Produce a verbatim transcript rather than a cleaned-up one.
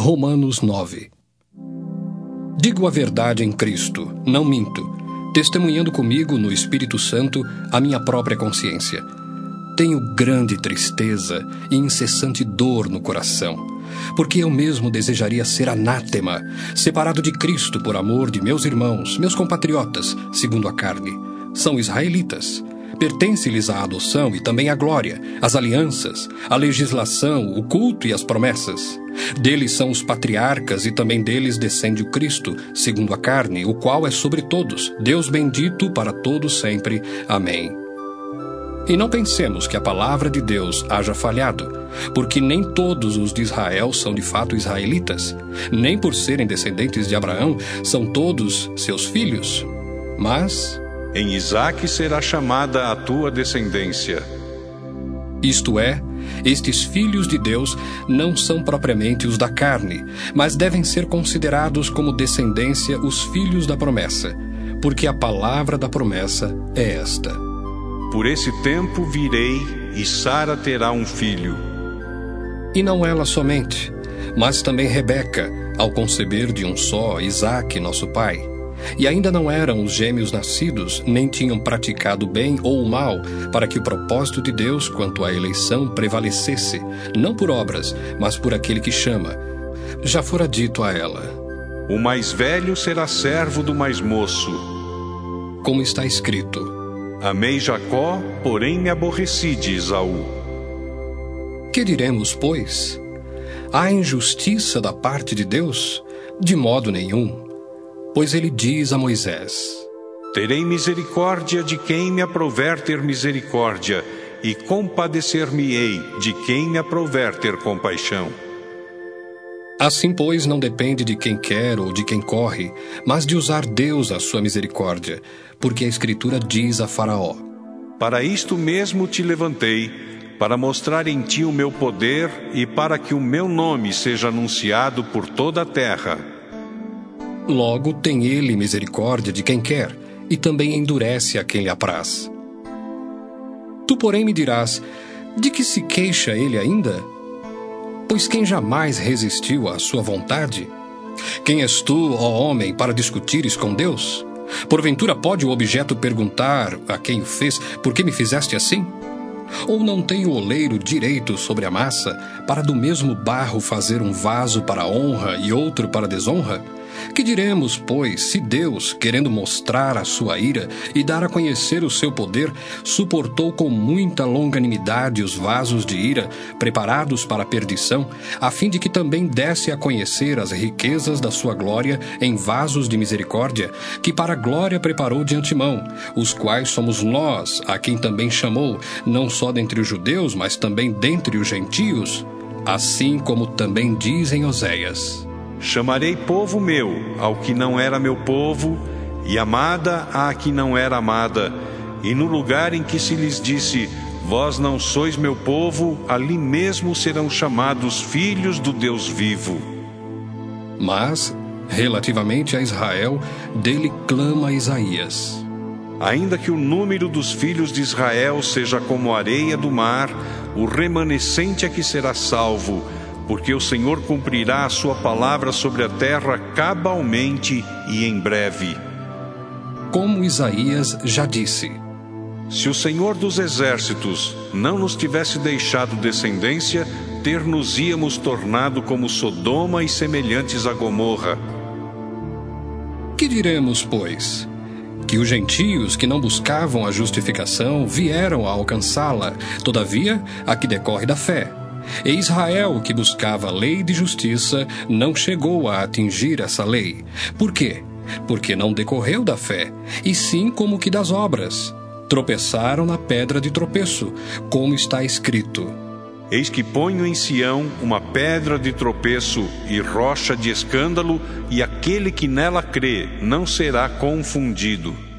Romanos nove. Digo a verdade em Cristo, não minto, testemunhando comigo no Espírito Santo a minha própria consciência. Tenho grande tristeza e incessante dor no coração, porque eu mesmo desejaria ser anátema, separado de Cristo por amor de meus irmãos, meus compatriotas, segundo a carne. São israelitas. Pertence-lhes a adoção e também a glória, as alianças, a legislação, o culto e as promessas. Deles são os patriarcas e também deles descende o Cristo, segundo a carne, o qual é sobre todos, Deus bendito para todos sempre. Amém. E não pensemos que a palavra de Deus haja falhado, porque nem todos os de Israel são de fato israelitas, nem por serem descendentes de Abraão são todos seus filhos, mas... em Isaque será chamada a tua descendência. Isto é, estes filhos de Deus não são propriamente os da carne, mas devem ser considerados como descendência os filhos da promessa, porque a palavra da promessa é esta: por esse tempo virei, e Sara terá um filho. E não ela somente, mas também Rebeca, ao conceber de um só Isaque, nosso pai. E ainda não eram os gêmeos nascidos, nem tinham praticado bem ou o mal, para que o propósito de Deus quanto à eleição prevalecesse, não por obras, mas por aquele que chama. Já fora dito a ela: o mais velho será servo do mais moço. Como está escrito: amei Jacó, porém me aborreci de Esaú. Que diremos, pois? Há injustiça da parte de Deus? De modo nenhum. Pois ele diz a Moisés: terei misericórdia de quem me aprouver ter misericórdia, e compadecer-me-ei de quem me aprouver ter compaixão. Assim, pois, não depende de quem quer ou de quem corre, mas de usar Deus a sua misericórdia, porque a Escritura diz a Faraó: para isto mesmo te levantei, para mostrar em ti o meu poder e para que o meu nome seja anunciado por toda a terra. Logo tem ele misericórdia de quem quer, e também endurece a quem lhe apraz. Tu, porém, me dirás: de que se queixa ele ainda? Pois quem jamais resistiu à sua vontade? Quem és tu, ó homem, para discutires com Deus? Porventura pode o objeto perguntar a quem o fez: por que me fizeste assim? Ou não tem o oleiro direito sobre a massa, para do mesmo barro fazer um vaso para honra e outro para desonra? Que diremos, pois, se Deus, querendo mostrar a sua ira e dar a conhecer o seu poder, suportou com muita longanimidade os vasos de ira, preparados para a perdição, a fim de que também desse a conhecer as riquezas da sua glória em vasos de misericórdia, que para a glória preparou de antemão, os quais somos nós, a quem também chamou, não só dentre os judeus, mas também dentre os gentios? Assim como também diz em Oséias: chamarei povo meu ao que não era meu povo, e amada à que não era amada, e no lugar em que se lhes disse: vós não sois meu povo, ali mesmo serão chamados filhos do Deus vivo. Mas, relativamente a Israel, dele clama Isaías: ainda que o número dos filhos de Israel seja como a areia do mar, o remanescente é que será salvo, porque o Senhor cumprirá a sua palavra sobre a terra cabalmente e em breve. Como Isaías já disse: se o Senhor dos exércitos não nos tivesse deixado descendência, ter-nos-íamos tornado como Sodoma e semelhantes a Gomorra. Que diremos, pois? Que os gentios que não buscavam a justificação vieram a alcançá-la, todavia a que decorre da fé. E Israel, que buscava a lei de justiça, não chegou a atingir essa lei. Por quê? Porque não decorreu da fé, e sim como que das obras. Tropeçaram na pedra de tropeço, como está escrito: eis que ponho em Sião uma pedra de tropeço e rocha de escândalo, e aquele que nela crê não será confundido.